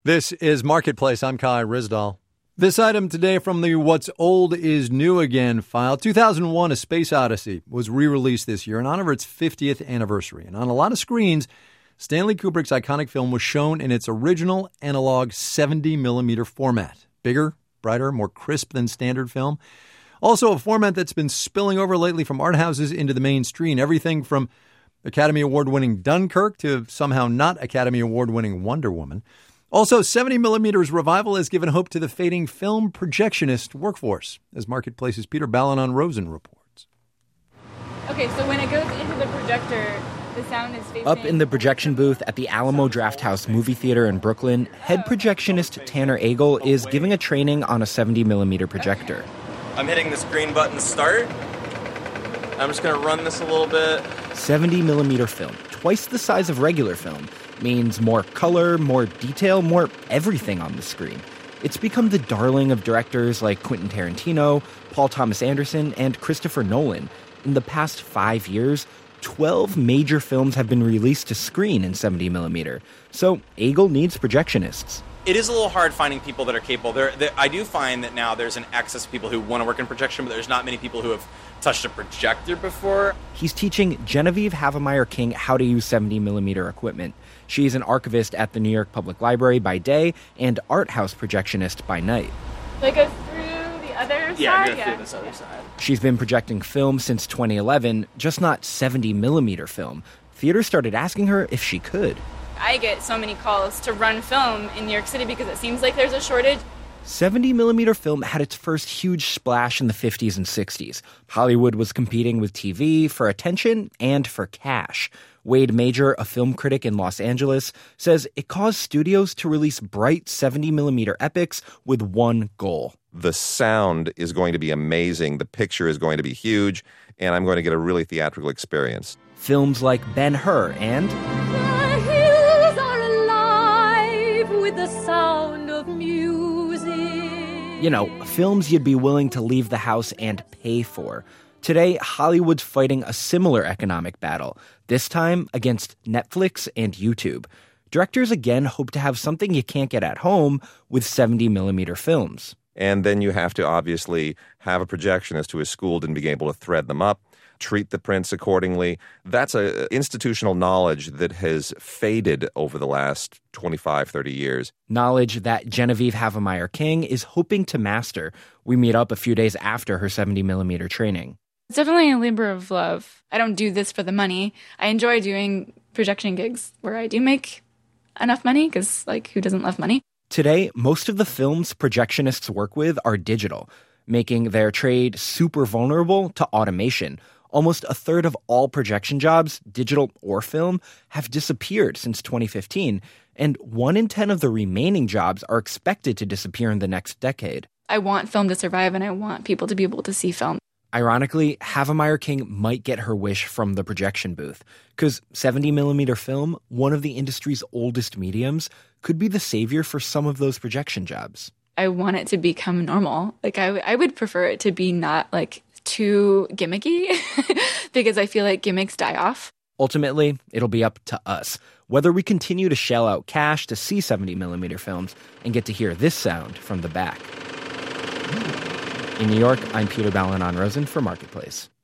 This is Marketplace. I'm Kai Ryssdal. This item today from the What's Old is New Again file. 2001, A Space Odyssey was re-released this year in honor of its 50th anniversary. And on a lot of screens, Stanley Kubrick's iconic film was shown in its original analog 70mm format. Bigger, brighter, more crisp than standard film. Also a format that's been spilling over lately from art houses into the mainstream. Everything from Academy Award-winning Dunkirk to somehow not Academy Award-winning Wonder Woman. Also, 70mm's revival has given hope to the fading film projectionist workforce, as Marketplace's Peter Balonon-Rosen reports. Okay, so when it goes into the projector, the sound is facing... Up in the projection booth at the Alamo Drafthouse Movie Theater in Brooklyn, head projectionist Tanner Agel is giving a training on a 70mm projector. I'm hitting this green button, start. I'm just going to run this a little bit. 70mm film, twice the size of regular film, means more color, more detail, more everything on the screen. It's become the darling of directors like Quentin Tarantino, Paul Thomas Anderson, and Christopher Nolan. In the past 5 years, 12 major films have been released to screen in 70mm. So Agel needs projectionists. It is a little hard finding people that are capable. I do find that now there's an excess of people who want to work in projection, but there's not many people who have touched a projector before. He's teaching Genevieve Havemeyer King how to use 70mm equipment. She's an archivist at the New York Public Library by day and art house projectionist by night. Like go through the other side? Yeah, go through this other side. She's been projecting film since 2011, just not 70mm film. Theaters started asking her if she could. I get so many calls to run film in New York City because it seems like there's a shortage. 70mm film had its first huge splash in the 50s and 60s. Hollywood was competing with TV for attention and for cash. Wade Major, a film critic in Los Angeles, says it caused studios to release bright 70mm epics with one goal. The sound is going to be amazing, the picture is going to be huge, and I'm going to get a really theatrical experience. Films like Ben-Hur and... The hills are alive with the sound of music. You know, films you'd be willing to leave the house and pay for. Today, Hollywood's fighting a similar economic battle, this time against Netflix and YouTube. Directors again hope to have something you can't get at home with 70mm films. And then you have to obviously have a projectionist who is schooled in being able to thread them up, treat the prints accordingly. That's an institutional knowledge that has faded over the last 25, 30 years. Knowledge that Genevieve Havemeyer King is hoping to master. We meet up a few days after her 70mm training. It's definitely a labor of love. I don't do this for the money. I enjoy doing projection gigs where I do make enough money because, who doesn't love money? Today, most of the films projectionists work with are digital, making their trade super vulnerable to automation. Almost a third of all projection jobs, digital or film, have disappeared since 2015, and 1 in 10 of the remaining jobs are expected to disappear in the next decade. I want film to survive, and I want people to be able to see film. Ironically, Havemeyer King might get her wish from the projection booth, because 70mm film, one of the industry's oldest mediums, could be the savior for some of those projection jobs. I want it to become normal. I would prefer it to be not, too gimmicky, because I feel like gimmicks die off. Ultimately, it'll be up to us, whether we continue to shell out cash to see 70mm films and get to hear this sound from the back. In New York, I'm Peter Balonon-Rosen for Marketplace.